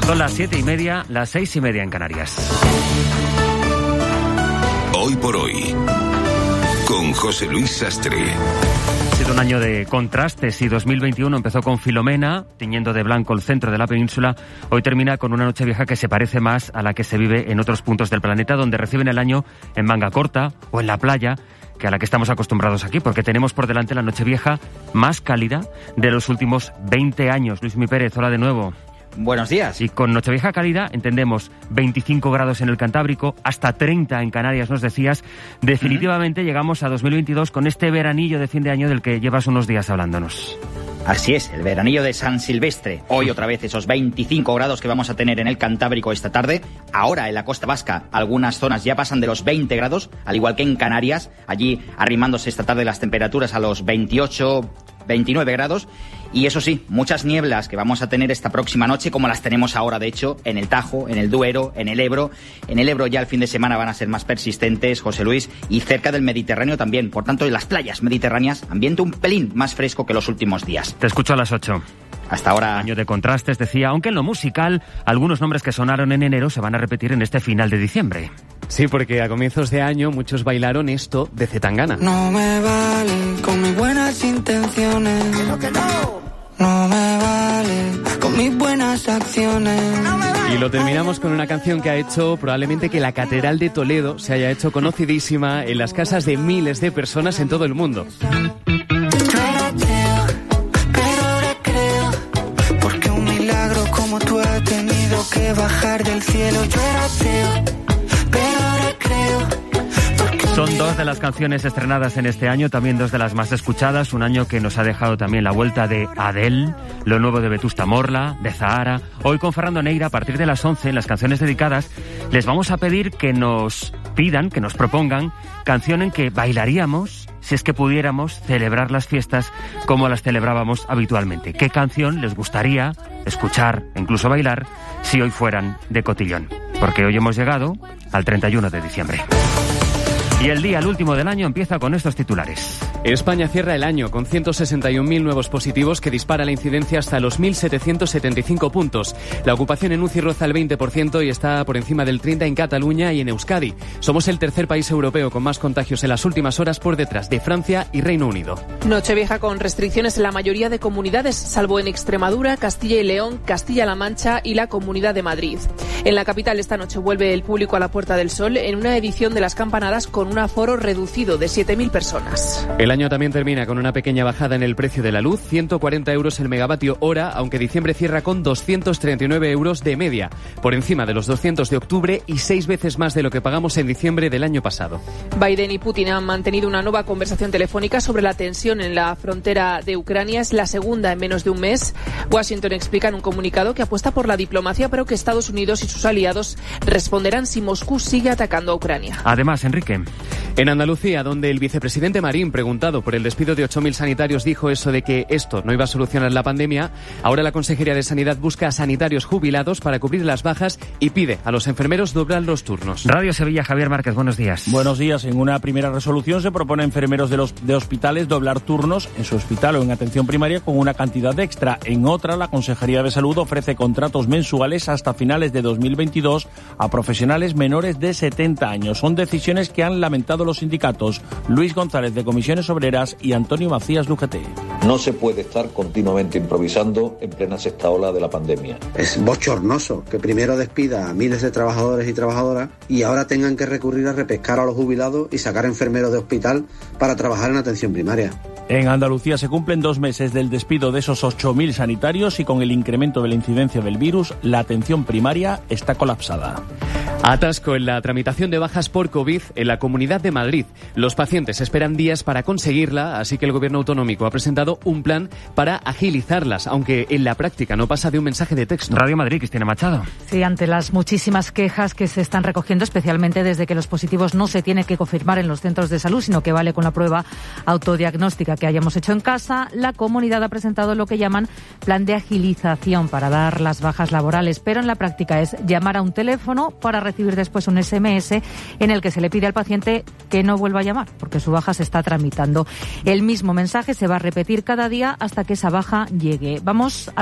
Son las 7:30, las 6:30 en Canarias. Hoy por hoy, con José Luis Sastre. Ha sido un año de contrastes y 2021 empezó con Filomena, tiñendo de blanco el centro de la península. Hoy termina con una Nochevieja que se parece más a la que se vive en otros puntos del planeta, donde reciben el año en manga corta o en la playa, que a la que estamos acostumbrados aquí, porque tenemos por delante la Nochevieja más cálida de los últimos 20 años. Luismi Pérez, hola de nuevo. Buenos días. Y con Nochevieja cálida entendemos 25 grados en el Cantábrico, hasta 30 en Canarias, nos decías. Definitivamente llegamos a 2022 con este veranillo de fin de año del que llevas unos días hablándonos. Así es, el veranillo de San Silvestre. Hoy otra vez esos 25 grados que vamos a tener en el Cantábrico esta tarde. Ahora en la costa vasca algunas zonas ya pasan de los 20 grados, al igual que en Canarias. Allí arrimándose esta tarde las temperaturas a los 28, 29 grados. Y eso sí, muchas nieblas que vamos a tener esta próxima noche, como las tenemos ahora, de hecho, en el Tajo, en el Duero, en el Ebro. En el Ebro ya el fin de semana van a ser más persistentes, José Luis, y cerca del Mediterráneo también. Por tanto, en las playas mediterráneas, ambiente un pelín más fresco que los últimos días. Te escucho a las 8. Hasta ahora. Año de contrastes, decía, aunque en lo musical, algunos nombres que sonaron en enero se van a repetir en este final de diciembre. Sí, porque a comienzos de año muchos bailaron esto de Zetangana. No me vale con mis buenas intenciones. Pero que no. No me vale con mis buenas acciones. Y lo terminamos con una canción que ha hecho probablemente que la Catedral de Toledo se haya hecho conocidísima en las casas de miles de personas en todo el mundo. Porque un milagro como tú he tenido que bajar del cielo. Yo era ateo, pero ahora creo. Son dos de las canciones estrenadas en este año, también dos de las más escuchadas. Un año que nos ha dejado también la vuelta de Adele, lo nuevo de Vetusta Morla, de Zahara. Hoy con Fernando Neira, a partir de las 11, en las canciones dedicadas, les vamos a pedir que nos pidan, que nos propongan canción en que bailaríamos si es que pudiéramos celebrar las fiestas como las celebrábamos habitualmente. ¿Qué canción les gustaría escuchar, incluso bailar, si hoy fueran de cotillón? Porque hoy hemos llegado al 31 de diciembre. Y el día, el último del año, empieza con estos titulares. España cierra el año con 161.000 nuevos positivos, que dispara la incidencia hasta los 1.775 puntos. La ocupación en UCI roza el 20% y está por encima del 30% en Cataluña y en Euskadi. Somos el tercer país europeo con más contagios en las últimas horas, por detrás de Francia y Reino Unido. Nochevieja con restricciones en la mayoría de comunidades, salvo en Extremadura, Castilla y León, Castilla-La Mancha y la Comunidad de Madrid. En la capital esta noche vuelve el público a la Puerta del Sol en una edición de las campanadas con un aforo reducido de 7.000 personas. El año también termina con una pequeña bajada en el precio de la luz, 140 euros el megavatio hora, aunque diciembre cierra con 239 euros de media, por encima de los 200 de octubre y 6 veces más de lo que pagamos en diciembre del año pasado. Biden y Putin han mantenido una nueva conversación telefónica sobre la tensión en la frontera de Ucrania. Es la segunda en menos de un mes. Washington explica en un comunicado que apuesta por la diplomacia, pero que Estados Unidos y sus aliados responderán si Moscú sigue atacando a Ucrania. Además, Enrique. En Andalucía, donde el vicepresidente Marín, preguntado por el despido de 8.000 sanitarios, dijo eso de que esto no iba a solucionar la pandemia, ahora la Consejería de Sanidad busca a sanitarios jubilados para cubrir las bajas y pide a los enfermeros doblar los turnos. Radio Sevilla, Javier Márquez, buenos días. Buenos días. En una primera resolución se propone a enfermeros de hospitales doblar turnos en su hospital o en atención primaria con una cantidad extra. En otra, la Consejería de Salud ofrece contratos mensuales hasta finales de 2022 a profesionales menores de 70 años. Son decisiones que han lamentado los sindicatos. Luis González, de Comisiones Obreras, y Antonio Macías Lugete. No se puede estar continuamente improvisando en plena sexta ola de la pandemia. Es bochornoso que primero despida a miles de trabajadores y trabajadoras y ahora tengan que recurrir a repescar a los jubilados y sacar enfermeros de hospital para trabajar en atención primaria. En Andalucía se cumplen 2 meses del despido de esos 8.000 sanitarios y con el incremento de la incidencia del virus, la atención primaria está colapsada. Atasco en la tramitación de bajas por COVID en la Comunidad de Madrid. Los pacientes esperan días para conseguirla, así que el Gobierno autonómico ha presentado un plan para agilizarlas, aunque en la práctica no pasa de un mensaje de texto. Radio Madrid, Cristina Machado. Sí, ante las muchísimas quejas que se están recogiendo, especialmente desde que los positivos no se tienen que confirmar en los centros de salud, sino que vale con la prueba autodiagnóstica que hayamos hecho en casa, la comunidad ha presentado lo que llaman plan de agilización para dar las bajas laborales, pero en la práctica es llamar a un teléfono para recibir después un SMS en el que se le pide al paciente que no vuelva a llamar, porque su baja se está tramitando. El mismo mensaje se va a repetir cada día hasta que esa baja llegue. Vamos a